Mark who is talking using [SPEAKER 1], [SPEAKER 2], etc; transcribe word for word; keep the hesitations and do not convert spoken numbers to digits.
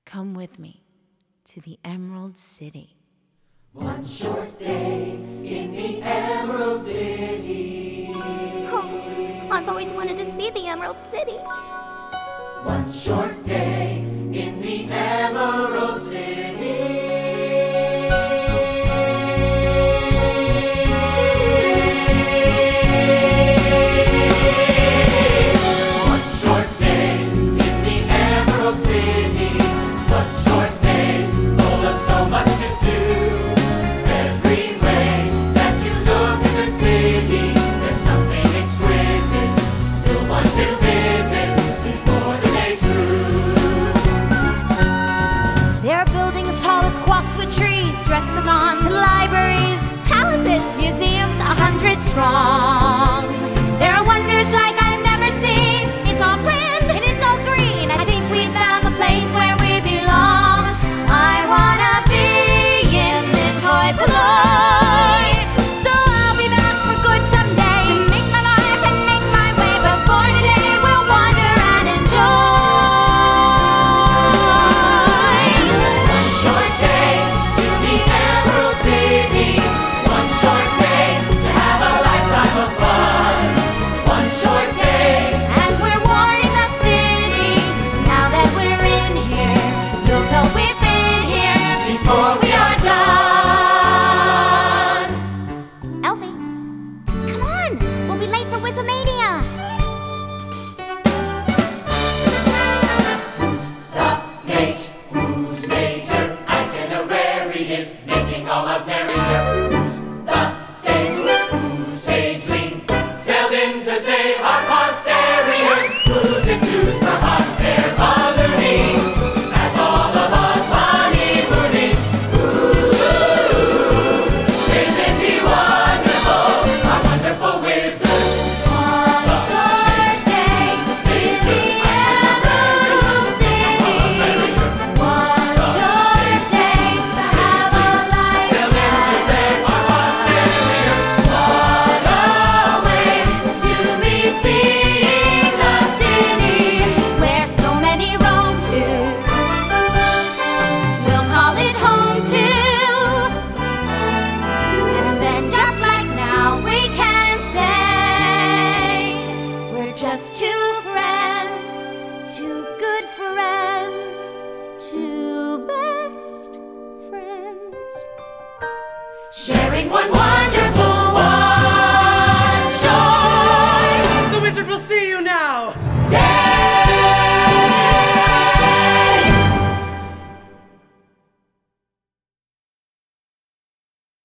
[SPEAKER 1] Come with me to the Emerald City.
[SPEAKER 2] One short day in the Emerald City.
[SPEAKER 3] Oh, I've always wanted to see the Emerald City.
[SPEAKER 2] One short day in the Emerald City.
[SPEAKER 3] Strong. There are wonders like I've never seen. It's all grand and it's all green. I think we found the place where we belong. I wanna be in this hoi polloi. So I'll be back for good someday to make my life and make my way. But for today we'll wander and enjoy.
[SPEAKER 2] One short day in the Emerald City. One short day to have a lifetime of fun. One short day,
[SPEAKER 3] and we're warning the city. Now that we're in here, you'll know we've been here
[SPEAKER 2] before we are done.
[SPEAKER 3] Elfie, come on! We'll be late for Whistlemania!
[SPEAKER 2] Who's the mage? Whose major itinerary is making all us merrier? Who's the sage? Whose sagely sailed in to save our posteriors? Who's enthused for hot air ballooning as all of us honeymooning? Ooh, isn't he wonderful? Our wonderful wizard.
[SPEAKER 3] One short day in the Emerald City. One short day to have a
[SPEAKER 2] Sailed in to
[SPEAKER 3] lifetime.
[SPEAKER 2] save our posteriors.
[SPEAKER 3] What a way to be seeing the city where so many roam to. We'll call it home too. And then just like now we can say we're just two friends, two good friends, two best friends.
[SPEAKER 2] Sharing one wine.